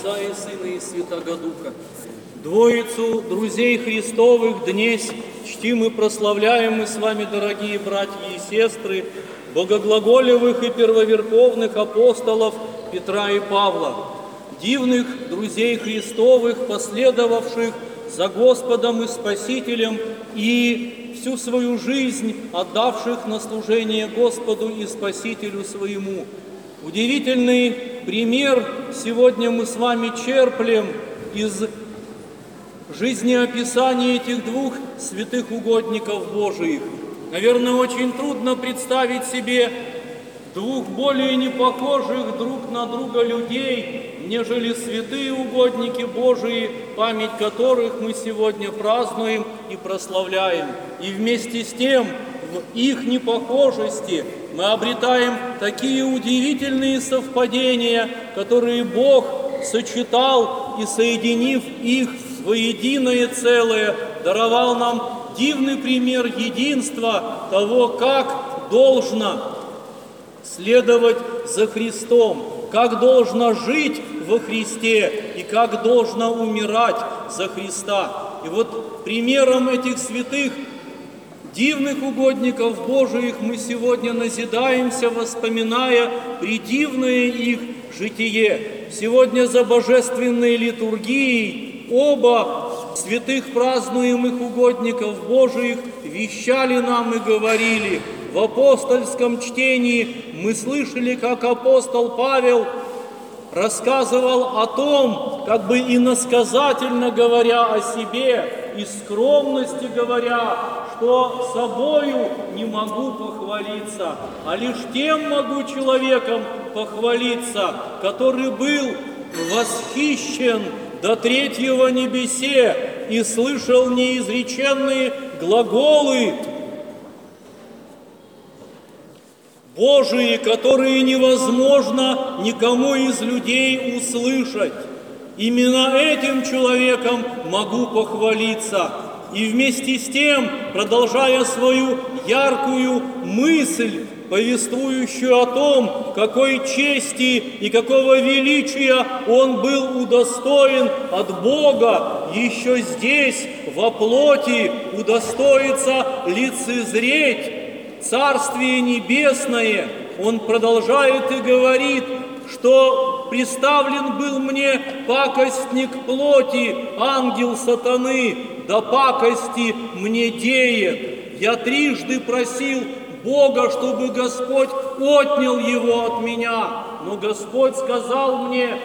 Отца и Сына и Святаго Духа. Двоицу друзей Христовых днесь чтим и прославляем мы с вами, дорогие братья и сестры, богоглаголевых и первоверховных апостолов Петра и Павла, дивных друзей Христовых, последовавших за Господом и Спасителем и всю свою жизнь отдавших на служение Господу и Спасителю своему. Удивительный пример сегодня мы с вами черплем из жизнеописания этих двух святых угодников Божиих. Наверное, очень трудно представить себе двух более непохожих друг на друга людей, нежели святые угодники Божии, память которых мы сегодня празднуем и прославляем. И вместе с тем, в их непохожести мы обретаем такие удивительные совпадения, которые Бог сочетал и, соединив их в воединое целое, даровал нам дивный пример единства того, как должно следовать за Христом, как должно жить во Христе и как должно умирать за Христа. И вот примером этих святых, дивных угодников Божиих мы сегодня назидаемся, воспоминая предивное их житие. Сегодня за божественной литургией оба святых празднуемых угодников Божиих вещали нам и говорили. В апостольском чтении мы слышали, как апостол Павел рассказывал о том, как бы иносказательно говоря о себе и скромности говоря, что собою не могу похвалиться, а лишь тем могу человеком похвалиться, который был восхищен до третьего небесе и слышал неизреченные глаголы Божии, которые невозможно никому из людей услышать. Именно этим человеком могу похвалиться. И вместе с тем, продолжая свою яркую мысль, повествующую о том, какой чести и какого величия он был удостоен от Бога, еще здесь, во плоти, удостоится лицезреть Царствие Небесное, он продолжает и говорит, что представлен был мне пакостник плоти, ангел сатаны, да пакости мне деет. Я трижды просил Бога, чтобы Господь отнял его от меня, но Господь сказал мне,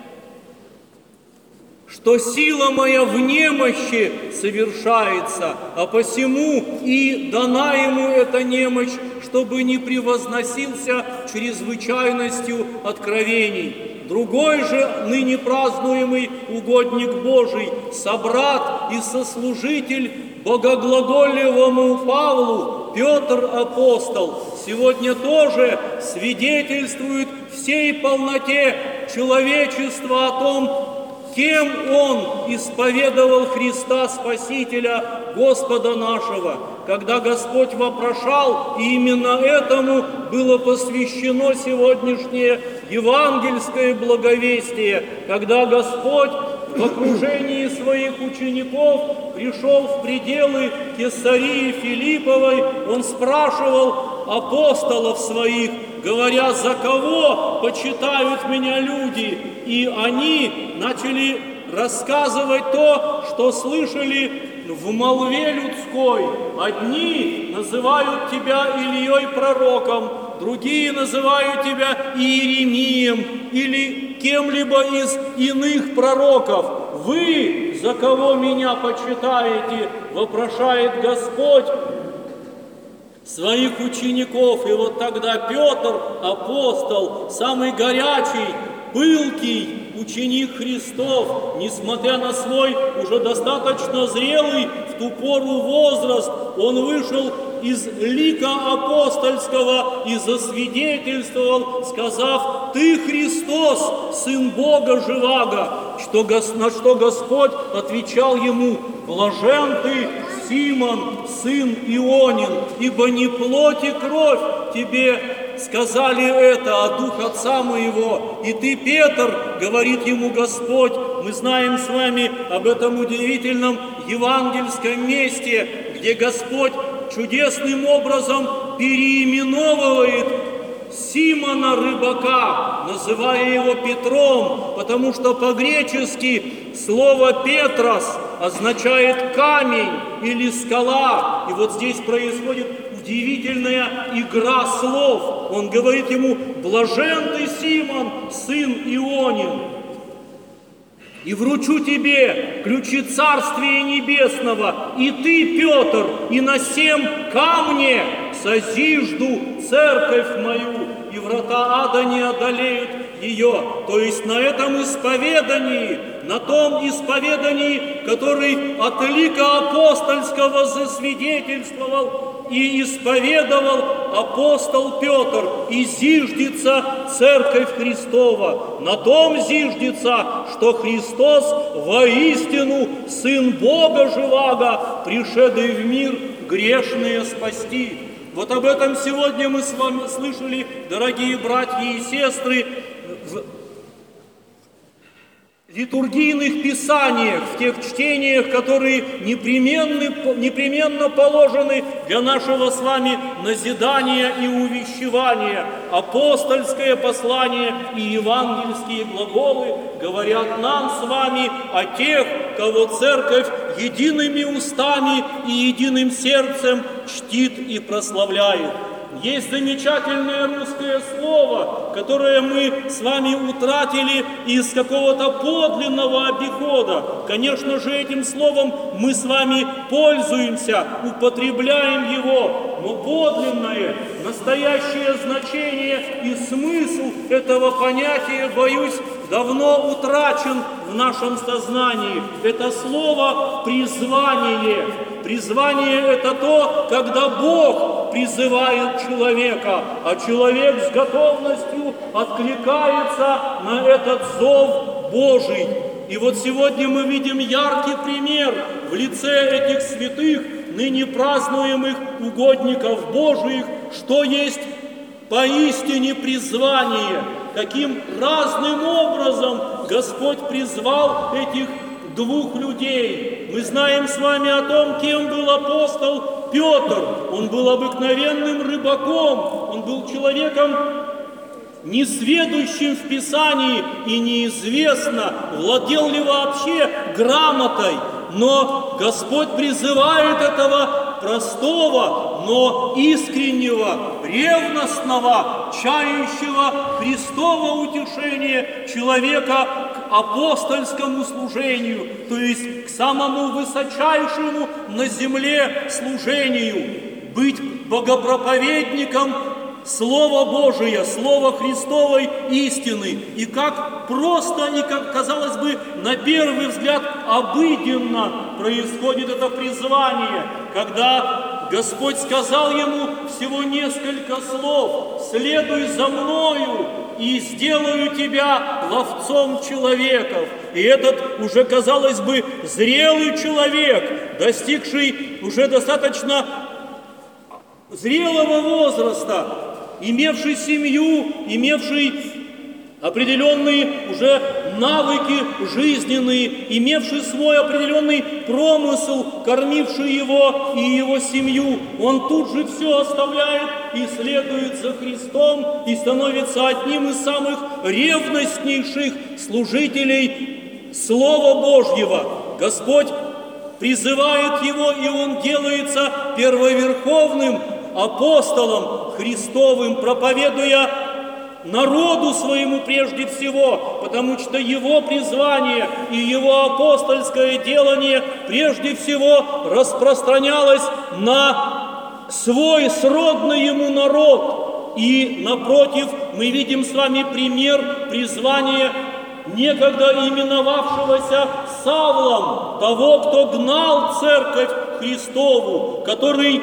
что сила моя в немощи совершается, а посему и дана ему эта немощь, чтобы не превозносился чрезвычайностью откровений. Другой же, ныне празднуемый угодник Божий, собрат и сослужитель богоглаголевому Павлу, Петр апостол, сегодня тоже свидетельствует всей полноте человечества о том, кем он исповедовал Христа Спасителя, Господа нашего, когда Господь вопрошал, и именно этому было посвящено сегодняшнее евангельское благовестие, когда Господь в окружении своих учеников пришел в пределы Кесарии Филипповой, он спрашивал апостолов своих, говоря, за кого почитают меня люди, и они начали рассказывать то, что слышали в молве людской. Одни называют тебя Ильей пророком, другие называют тебя Иеремием или кем-либо из иных пророков. Вы за кого меня почитаете, вопрошает Господь своих учеников. И вот тогда Петр, апостол, самый горячий, пылкий ученик Христов, несмотря на свой уже достаточно зрелый в ту пору возраст, он вышел из лика апостольского и засвидетельствовал, сказав: «Ты Христос, Сын Бога живаго», на что Господь отвечал ему: «Блажен ты, Симон, сын Ионин, ибо не плоть и кровь тебе сказали это, а Дух Отца моего. И ты, Петр, говорит ему Господь, мы знаем с вами об этом удивительном евангельском месте, где Господь чудесным образом переименовывает Симона рыбака, называя его Петром, потому что по-гречески слово «Петрос» означает камень или скала. И вот здесь происходит удивительная игра слов. Он говорит ему: «Блажен ты, Симон, сын Ионин, и вручу тебе ключи Царствия Небесного, и ты, Петр, и на сем камне созижду церковь мою, и врата ада не одолеют ее». То есть на этом исповедании, на том исповедании, который от лика апостольского засвидетельствовал и исповедовал апостол Петр, и зиждется Церковь Христова. На том зиждется, что Христос воистину Сын Бога живаго, пришедший в мир грешные спасти. Вот об этом сегодня мы с вами слышали, дорогие братья и сестры, в литургийных писаниях, в тех чтениях, которые непременно положены для нашего с вами назидания и увещевания. Апостольское послание и евангельские глаголы говорят нам с вами о тех, кого Церковь едиными устами и единым сердцем чтит и прославляет. Есть замечательное русское слово, которое мы с вами утратили из какого-то подлинного обихода. Конечно же, этим словом мы с вами пользуемся, употребляем его, но подлинное, настоящее значение и смысл этого понятия, боюсь, давно утрачен в нашем сознании. Это слово «призвание». Призвание – это то, когда Бог призывает человека, а человек с готовностью откликается на этот зов Божий. И вот сегодня мы видим яркий пример в лице этих святых, ныне празднуемых угодников Божиих, что есть поистине призвание, каким разным образом Господь призвал этих двух людей. Мы знаем с вами о том, кем был апостол Петр. Он был обыкновенным рыбаком, он был человеком несведущим в Писании, и неизвестно, владел ли вообще грамотой. Но Господь призывает этого простого, но искреннего, ревностного, чающего Христова утешения человека к апостольскому служению, то есть к самому высочайшему на земле служению, быть богопроповедником Слова Божия, Слова Христовой истины. И как просто и как, казалось бы, на первый взгляд обыденно происходит это призвание, когда Господь сказал ему всего несколько слов: «Следуй за мною, и сделаю тебя ловцом человеков». И этот уже, казалось бы, зрелый человек, достигший уже достаточно зрелого возраста, имевший семью, имевший определенные уже навыки жизненные, имевший свой определенный промысел, кормивший его и его семью, он тут же все оставляет и следует за Христом и становится одним из самых ревностнейших служителей Слова Божьего. Господь призывает его, и он делается первоверховным апостолом Христовым, проповедуя народу своему прежде всего, потому что его призвание и его апостольское делание прежде всего распространялось на свой сродный ему народ. И напротив, мы видим с вами пример призвания некогда именовавшегося Савлом, того, кто гнал церковь Христову, который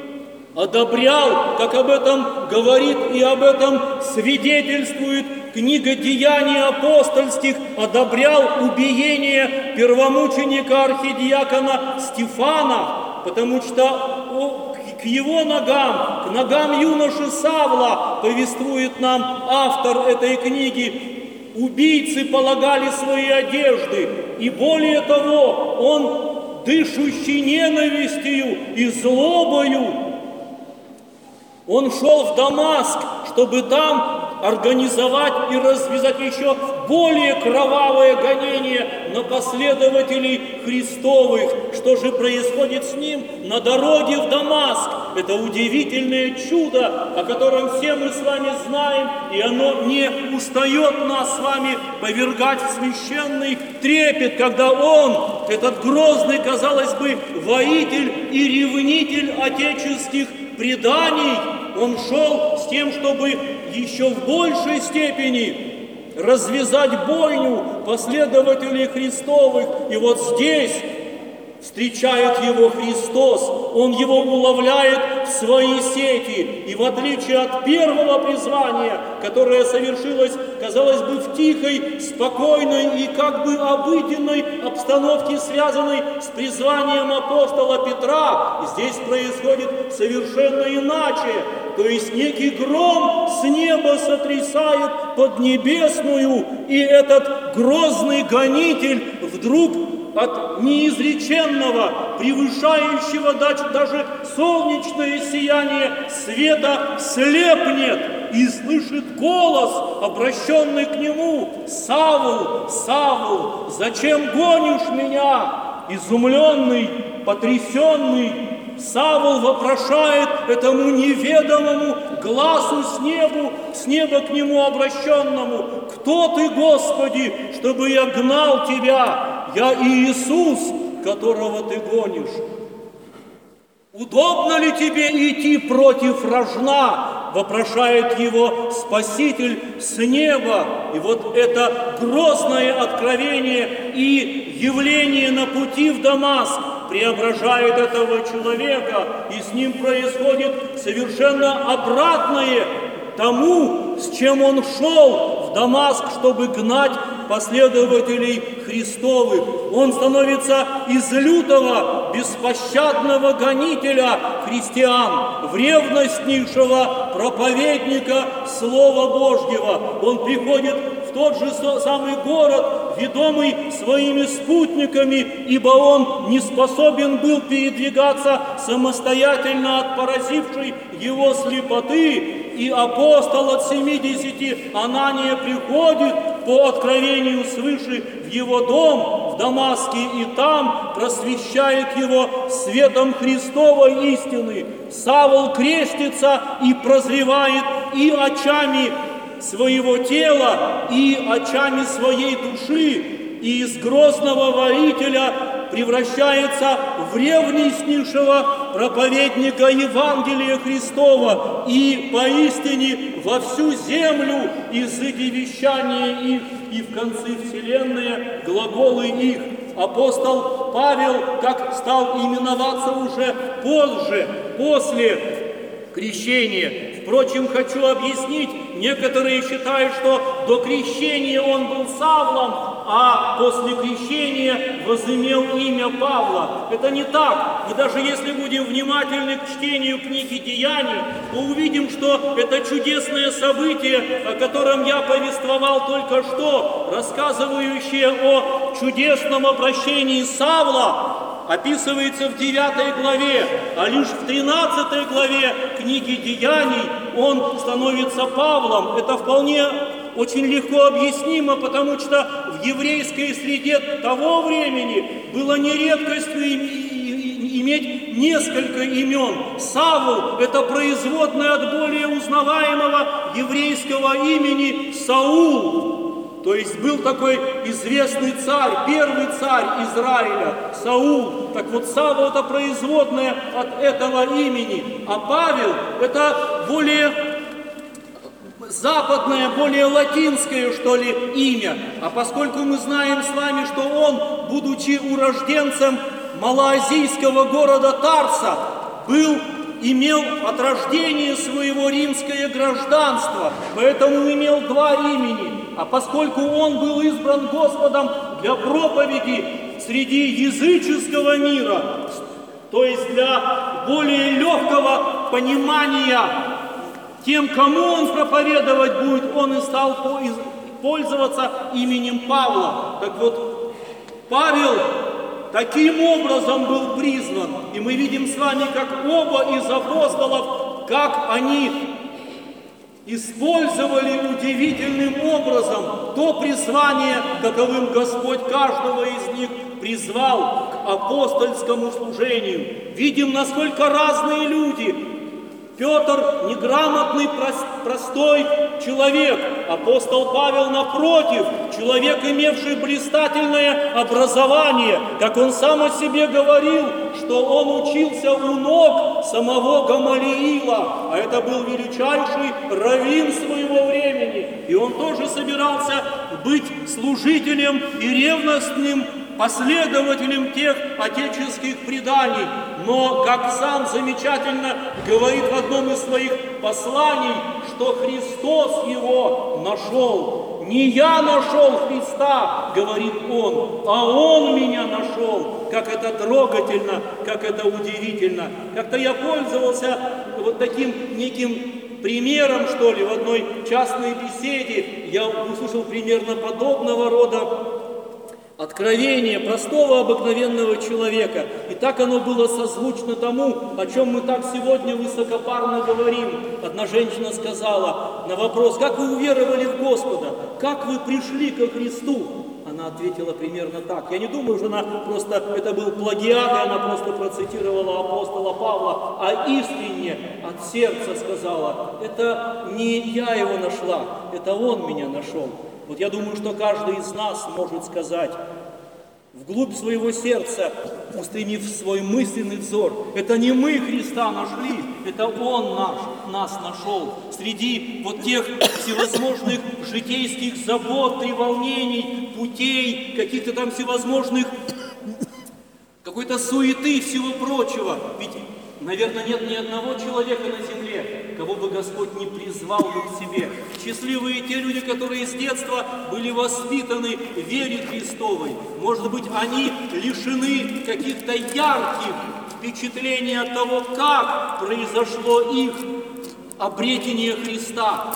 одобрял, как об этом говорит и об этом свидетельствует книга «Деяний апостольских», одобрял убиение первомученика архидиакона Стефана, потому что к к его ногам, к ногам юноши Савла, повествует нам автор этой книги, убийцы полагали свои одежды, и более того, он, дышущий ненавистью и злобою, он шел в Дамаск, чтобы там организовать и развязать еще более кровавое гонение на последователей Христовых. Что же происходит с ним на дороге в Дамаск? Это удивительное чудо, о котором все мы с вами знаем, и оно не устает нас с вами повергать в священный трепет, когда он, этот грозный, казалось бы, воитель и ревнитель отеческих преданий, он шел с тем, чтобы еще в большей степени развязать бойню последователей Христовых. И вот здесь встречает его Христос, он его уловляет в свои сети. И в отличие от первого призвания, которое совершилось, казалось бы, в тихой, спокойной и как бы обыденной обстановке, связанной с призванием апостола Петра, здесь происходит совершенно иначе. То есть некий гром с неба сотрясает поднебесную, и этот грозный гонитель вдруг от неизреченного, превышающего даже солнечное сияние света, слепнет и слышит голос, обращенный к нему: «Савл, Савл, зачем гонишь меня?» Изумленный, потрясенный, Савл вопрошает этому неведомому глазу с неба к нему обращенному: «Кто ты, Господи, чтобы я гнал тебя? Я Иисус, которого ты гонишь. Удобно ли тебе идти против рожна?» Вопрошает его Спаситель с неба. И вот это грозное откровение и явление на пути в Дамаск преображает этого человека, и с ним происходит совершенно обратное тому, с чем он шел в Дамаск, чтобы гнать последователей Христовых. Он становится из лютого, беспощадного гонителя христиан в ревностнейшего проповедника Слова Божьего. Он приходит в тот же самый город, ведомый своими спутниками, ибо он не способен был передвигаться самостоятельно от поразившей его слепоты. И апостол от 70 Анания приходит по откровению свыше в его дом в Дамаске, и там просвещает его светом Христовой истины. Савл крестится и прозревает и очами своего тела, и очами своей души, и из грозного воителя превращается в ревностнейшего проповедника Евангелия Христова, и поистине во всю землю изыди вещания их, и в конце вселенной глаголы их. Апостол Павел, как стал именоваться уже позже, после крещения. Впрочем, хочу объяснить, некоторые считают, что до крещения он был Савлом, а после крещения возымел имя Павла. Это не так. И даже если будем внимательны к чтению книги «Деяний», то увидим, что это чудесное событие, о котором я повествовал только что, рассказывающее о чудесном обращении Савла, описывается в 9 главе, а лишь в 13 главе книги «Деяний» он становится Павлом. Это вполне очень легко объяснимо, потому что в еврейской среде того времени было не редкостью иметь несколько имен. Савл – это производное от более узнаваемого еврейского имени Саул. То есть был такой известный царь, первый царь Израиля, Саул. Так вот, Савл – это производное от этого имени. А Павел – это более западное, более латинское, что ли, имя. А поскольку мы знаем с вами, что он, будучи урожденцем малоазийского города Тарса, имел от рождения своего римское гражданство, поэтому имел два имени. А поскольку он был избран Господом для проповеди среди языческого мира, То есть для более легкого понимания тем, кому он проповедовать будет, он и стал пользоваться именем Павла. Так вот, Павел таким образом был призван. И мы видим с вами, как оба из апостолов, как они использовали удивительным образом то призвание, каковым Господь каждого из них призвал к апостольскому служению. Видим, насколько разные люди. Петр – неграмотный, простой человек. Апостол Павел, напротив, человек, имевший блистательное образование. Как он сам о себе говорил, что он учился у ног самого Гамалиила, а это был величайший раввин своего времени. И он тоже собирался быть служителем и ревностным последователем тех отеческих преданий. Но, как сам замечательно говорит в одном из своих посланий, что Христос его нашел. Не я нашел Христа, говорит он, а он меня нашел. Как это трогательно, как это удивительно. Как-то я пользовался вот таким неким примером, что ли, в одной частной беседе. Я услышал примерно подобного рода откровение простого обыкновенного человека. И так оно было созвучно тому, о чем мы так сегодня высокопарно говорим. Одна женщина сказала на вопрос: как вы уверовали в Господа? Как вы пришли ко Христу? Она ответила примерно так. Я не думаю, что она просто, это был плагиат, и она просто процитировала апостола Павла, а искренне от сердца сказала: это не я его нашла, это он меня нашел. Вот я думаю, что каждый из нас может сказать вглубь своего сердца, устремив свой мысленный взор: это не мы Христа нашли, это Он нас нашел. Среди вот тех всевозможных житейских забот, треволнений, путей, каких-то там всевозможных, какой-то суеты, всего прочего. Ведь, наверное, нет ни одного человека на земле, кого бы Господь не призвал бы к себе. Счастливые те люди, которые с детства были воспитаны в вере Христовой. Может быть, они лишены каких-то ярких впечатлений от того, как произошло их обретение Христа.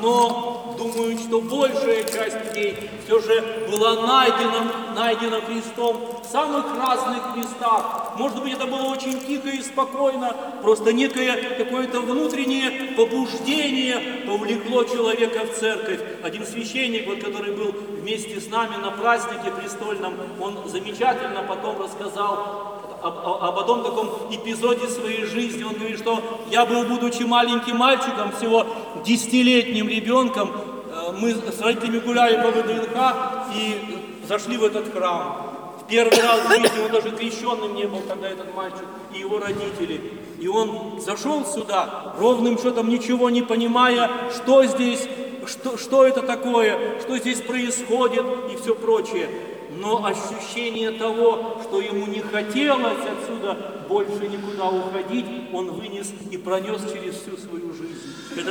Но думаю, что большая часть людей все же была найдена Христом в самых разных местах. Может быть, это было очень тихо и спокойно, просто некое какое-то внутреннее побуждение повлекло человека в церковь. Один священник, вот, который был вместе с нами на празднике престольном, он замечательно потом рассказал об одном таком эпизоде своей жизни. Он говорит, что я был, будучи маленьким мальчиком, всего 10-летним ребенком, мы с родителями гуляли по ВДНХ и зашли в этот храм. В первый раз в жизни, он даже крещенным не был, когда этот мальчик и его родители. И он зашел сюда, ровным счетом ничего не понимая, что здесь, что это такое, что здесь происходит и все прочее. Но ощущение того, что ему не хотелось отсюда больше никуда уходить, он вынес и пронес через всю свою жизнь.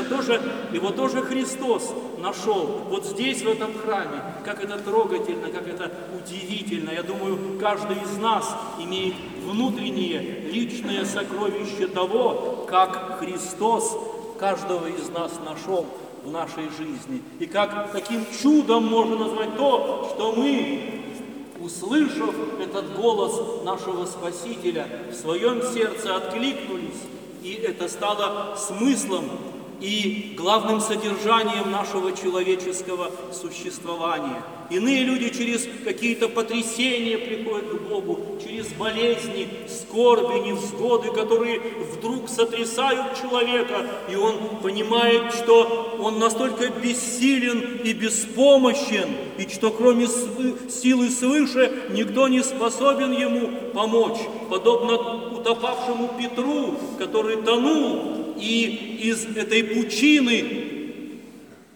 Его тоже Христос нашел вот здесь, в этом храме. Как это трогательно, как это удивительно. Я думаю, каждый из нас имеет внутреннее, личное сокровище того, как Христос каждого из нас нашел в нашей жизни. И как таким чудом можно назвать то, что мы, услышав этот голос нашего Спасителя, в своем сердце откликнулись, и это стало смыслом и главным содержанием нашего человеческого существования. Иные люди через какие-то потрясения приходят к Богу, через болезни, скорби, невзгоды, которые вдруг сотрясают человека, и он понимает, что он настолько бессилен и беспомощен, и что кроме силы свыше никто не способен ему помочь. Подобно утопавшему Петру, который тонул, и из этой пучины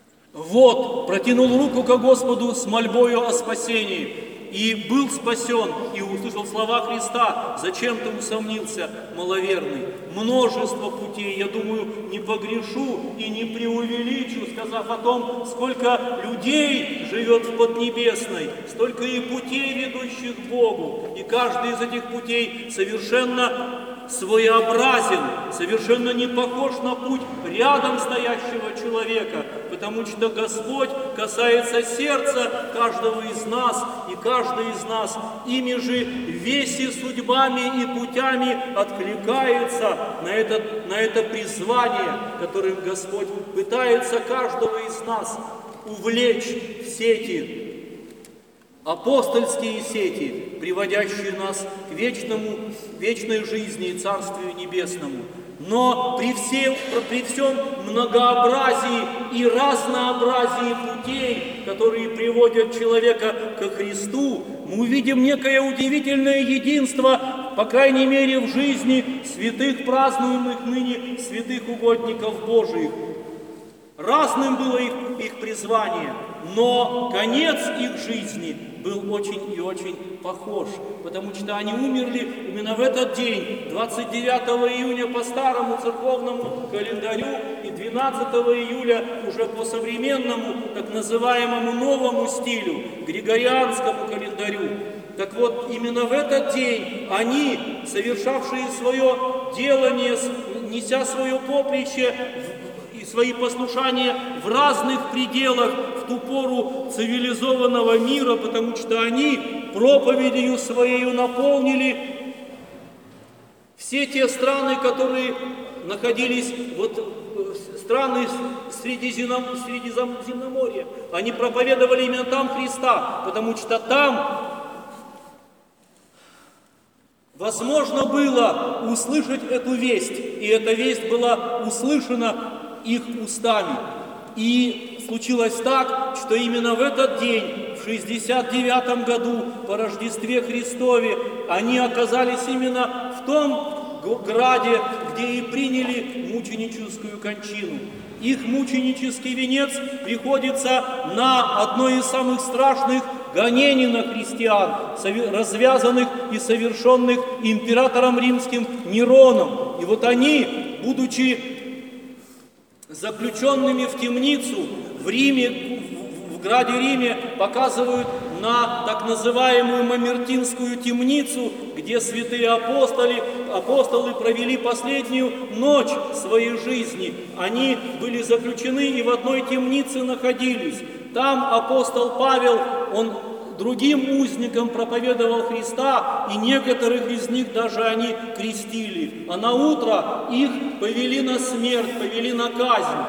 Вот, протянул руку ко Господу с мольбою о спасении, и был спасен, и услышал слова Христа: «Зачем ты усомнился, маловерный? Множество путей, я думаю, не погрешу и не преувеличу, сказав о том, сколько людей живет в Поднебесной, столько и путей, ведущих к Богу, и каждый из этих путей совершенно своеобразен, совершенно не похож на путь рядом стоящего человека, потому что Господь касается сердца каждого из нас, и каждый из нас ими же веси судьбами и путями откликается на это призвание, которым Господь пытается каждого из нас увлечь в сети, апостольские сети, приводящие нас к вечной жизни и Царствию Небесному. Но при всем многообразии и разнообразии путей, которые приводят человека ко Христу, мы увидим некое удивительное единство, по крайней мере, в жизни святых, празднуемых ныне святых угодников Божиих. Разным было их призвание, но конец их жизни был очень и очень похож, потому что они умерли именно в этот день, 29 июня по старому церковному календарю и 12 июля уже по современному, так называемому новому стилю, григорианскому календарю. Так вот, именно в этот день они, совершавшие свое делание, неся свое поприще и свои послушания в разных пределах в ту пору цивилизованного мира, потому что они проповедью своей наполнили все те страны, которые находились, страны Средиземноморья. Они проповедовали именно там Христа, потому что там возможно было услышать эту весть, и эта весть была услышана их устами. И случилось так, что именно в этот день, в 69 году по Рождестве Христове, они оказались именно в том граде, где и приняли мученическую кончину. Их мученический венец приходится на одно из самых страшных гонений на христиан, развязанных и совершенных императором римским Нероном. И вот они, будучи заключенными в темницу в Риме, в граде Риме, показывают на так называемую Мамертинскую темницу, где святые апостолы провели последнюю ночь своей жизни. Они были заключены и в одной темнице находились. Там апостол Павел, он другим узникам проповедовал Христа, и некоторых из них даже они крестили. А на утро их повели на смерть, повели на казнь.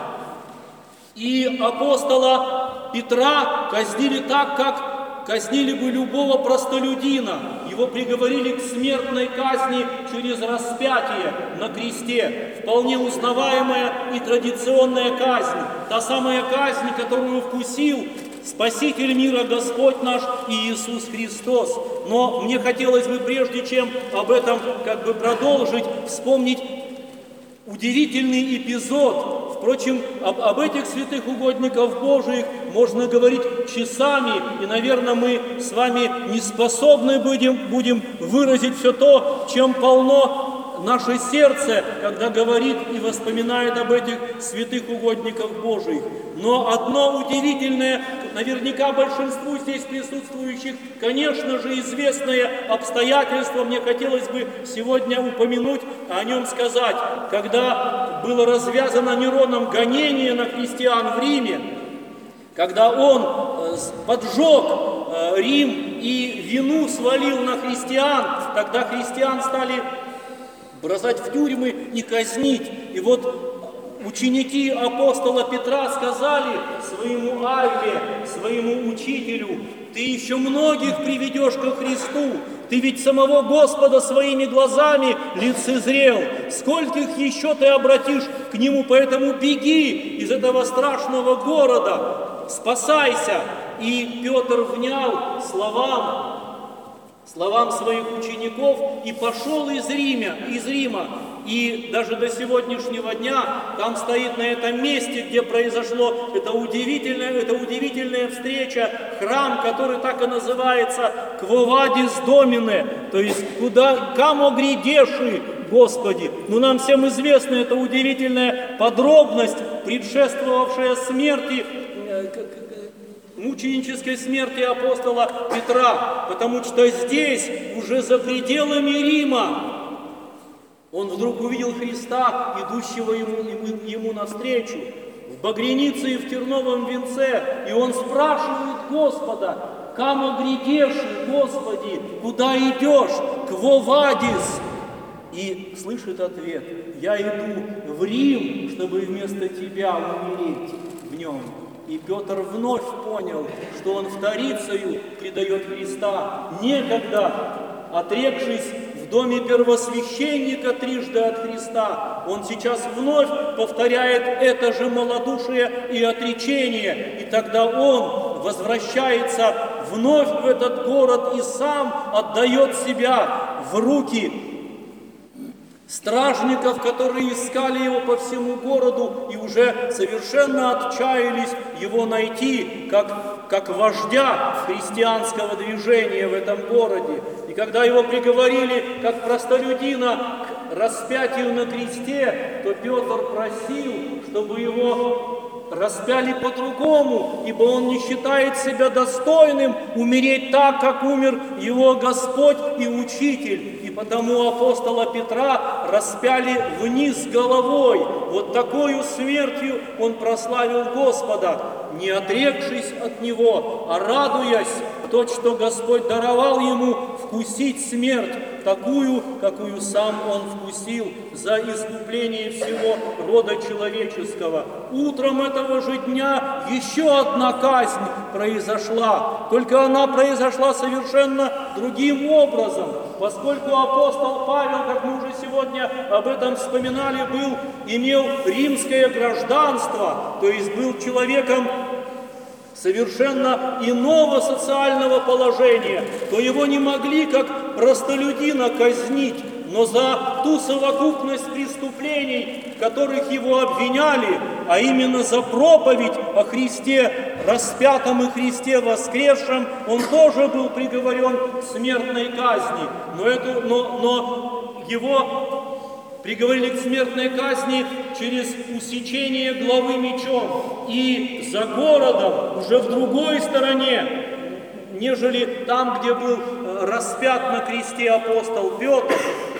И апостола Петра казнили так, как казнили бы любого простолюдина. Его приговорили к смертной казни через распятие на кресте. Вполне узнаваемая и традиционная казнь. Та самая казнь, которую вкусил Спаситель мира Господь наш Иисус Христос. Но мне хотелось бы, прежде чем об этом продолжить, вспомнить удивительный эпизод. Впрочем, об этих святых угодников Божиих можно говорить часами, и, наверное, мы с вами не способны будем выразить все то, чем полно наше сердце, когда говорит и воспоминает об этих святых угодниках Божиих. Но одно удивительное, наверняка большинству здесь присутствующих, конечно же, известное обстоятельство, мне хотелось бы сегодня упомянуть, о нем сказать. Когда было развязано Нероном гонение на христиан в Риме, когда он поджег Рим и вину свалил на христиан, тогда христиан стали бросать в тюрьмы и казнить. И вот ученики апостола Петра сказали своему Авве, своему учителю: «Ты еще многих приведешь ко Христу, ты ведь самого Господа своими глазами лицезрел, скольких еще ты обратишь к Нему, поэтому беги из этого страшного города, спасайся». И Петр внял словам словам своих учеников и пошел из Рима. И даже до сегодняшнего дня там стоит на этом месте, где произошло эта удивительная встреча, храм, который так и называется «Quo vadis Domine», то есть «Куда камо грядеши, Господи». Ну, нам всем известна эта удивительная подробность, предшествовавшая смерти, мученической смерти апостола Петра, потому что здесь, уже за пределами Рима, он вдруг увидел Христа, идущего ему навстречу, в багрянице и в терновом венце, и он спрашивает Господа: «Камо грядеши, Господи, куда идешь? Quo vadis?» И слышит ответ: «Я иду в Рим, чтобы вместо тебя умереть в нем». И Петр вновь понял, что он вторицею предает Христа, некогда отрекшись в доме первосвященника трижды от Христа. Он сейчас вновь повторяет это же малодушие и отречение, и тогда он возвращается вновь в этот город и сам отдает себя в руки стражников, которые искали его по всему городу и уже совершенно отчаялись его найти, как вождя христианского движения в этом городе. И когда его приговорили как простолюдина к распятию на кресте, то Петр просил, чтобы его распяли по-другому, ибо он не считает себя достойным умереть так, как умер его Господь и Учитель. И потому апостола Петра распяли вниз головой. Вот такою смертью он прославил Господа, не отрекшись от Него, а радуясь то, что Господь даровал ему вкусить смерть, такую, какую сам он вкусил за искупление всего рода человеческого. Утром этого же дня еще одна казнь произошла, только она произошла совершенно другим образом, поскольку апостол Павел, как мы уже сегодня об этом вспоминали, имел римское гражданство, то есть был человеком совершенно иного социального положения, то его не могли как простолюдина казнить, но за ту совокупность преступлений, в которых его обвиняли, а именно за проповедь о Христе распятом и Христе воскресшем, он тоже был приговорен к смертной казни. Но его приговорили к смертной казни через усечение главы мечом. И за городом, уже в другой стороне, нежели там, где был распят на кресте апостол Петр,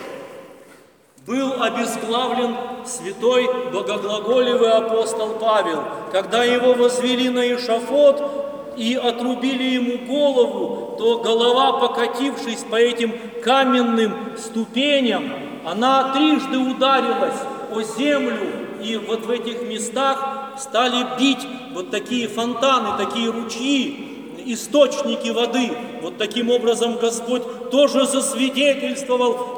был обезглавлен святой богоглаголевый апостол Павел. Когда его возвели на эшафот и отрубили ему голову, то голова, покатившись по этим каменным ступеням, она трижды ударилась о землю, и вот в этих местах стали бить вот такие фонтаны, такие ручьи, источники воды. Вот таким образом Господь тоже засвидетельствовал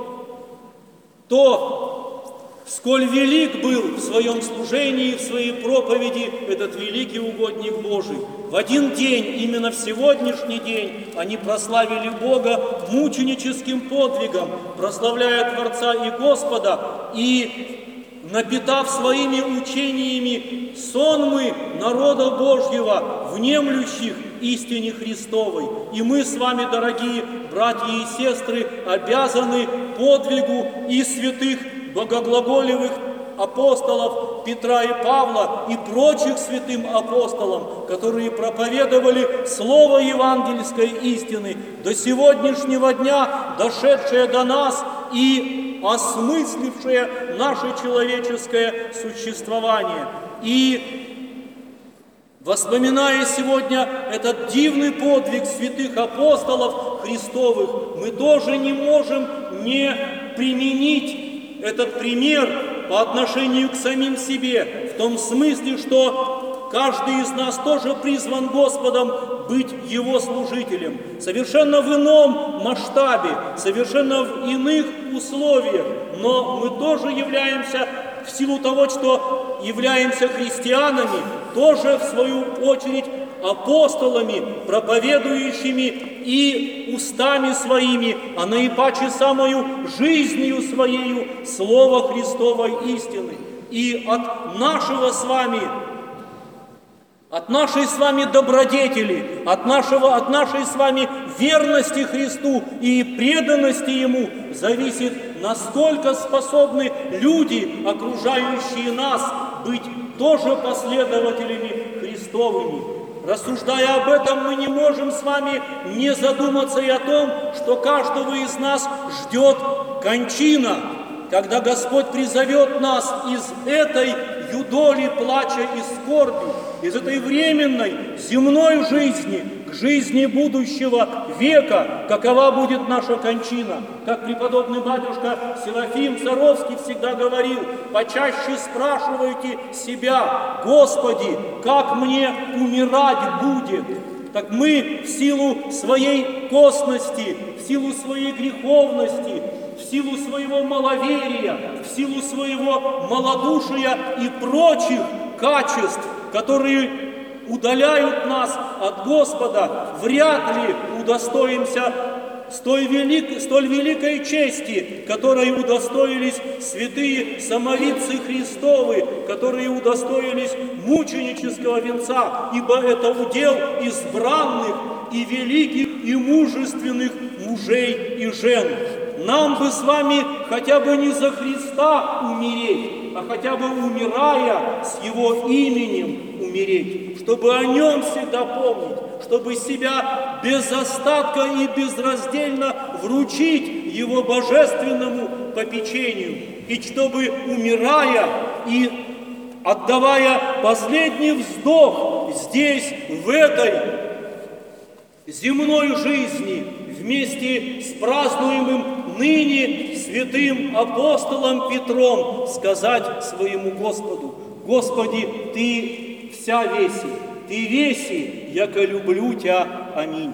то, сколь велик был в своем служении, в своей проповеди этот великий угодник Божий. В один день, именно в сегодняшний день, они прославили Бога мученическим подвигом, прославляя Творца и Господа, и напитав своими учениями сонмы народа Божьего, внемлющих истине Христовой. И мы с вами, дорогие братья и сестры, обязаны подвигу и святых богоглаголевых апостолов Петра и Павла и прочих святым апостолам, которые проповедовали слово евангельской истины, до сегодняшнего дня дошедшее до нас и осмыслившее наше человеческое существование. И воспоминая сегодня этот дивный подвиг святых апостолов Христовых, мы тоже не можем не применить этот пример по отношению к самим себе, в том смысле, что каждый из нас тоже призван Господом быть Его служителем, совершенно в ином масштабе, совершенно в иных условиях, но мы тоже являемся, в силу того, что являемся христианами, тоже в свою очередь апостолами, проповедующими и устами своими, а наипаче самою жизнью своею Слово Христовой истины. И от нашей с вами добродетели, от нашей с вами верности Христу и преданности Ему зависит, насколько способны люди, окружающие нас, быть тоже последователями Христовыми. Рассуждая об этом, мы не можем с вами не задуматься и о том, что каждого из нас ждет кончина, когда Господь призовет нас из этой юдоли плача и скорби, из этой временной земной жизни к жизни будущего века, какова будет наша кончина. Как преподобный батюшка Серафим Саровский всегда говорил: почаще спрашивайте себя: Господи, как мне умирать будет? Так мы в силу своей косности, в силу своей греховности, в силу своего маловерия, в силу своего малодушия и прочих качеств, которые удаляют нас от Господа, вряд ли удостоимся столь великой чести, которой удостоились святые самовидцы Христовы, которые удостоились мученического венца, ибо это удел избранных и великих и мужественных мужей и жен. Нам бы с вами хотя бы не за Христа умереть, а хотя бы умирая с Его именем умереть, чтобы о Нем всегда помнить, чтобы себя без остатка и безраздельно вручить Его божественному попечению, и чтобы, умирая и отдавая последний вздох здесь, в этой земной жизни, вместе с празднуемым ныне святым апостолом Петром, сказать своему Господу: Господи, Ты вся веси, Ты веси, яко люблю Тя. Аминь.